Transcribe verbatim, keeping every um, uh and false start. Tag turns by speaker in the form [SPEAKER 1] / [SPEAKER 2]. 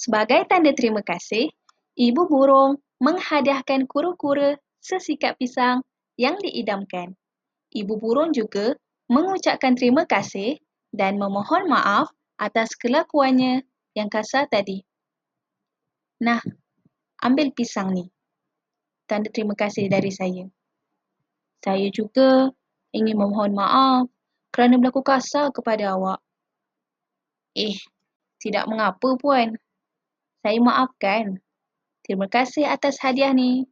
[SPEAKER 1] Sebagai tanda terima kasih, ibu burung menghadiahkan kura-kura sesikap pisang yang diidamkan. Ibu burung juga mengucapkan terima kasih dan memohon maaf atas kelakuannya yang kasar tadi. Nah, ambil pisang ni. Tanda terima kasih dari saya. Saya juga ingin memohon maaf kerana berlaku kasar kepada awak. Eh, tidak mengapa, Puan. Saya maafkan. Terima kasih atas hadiah ni.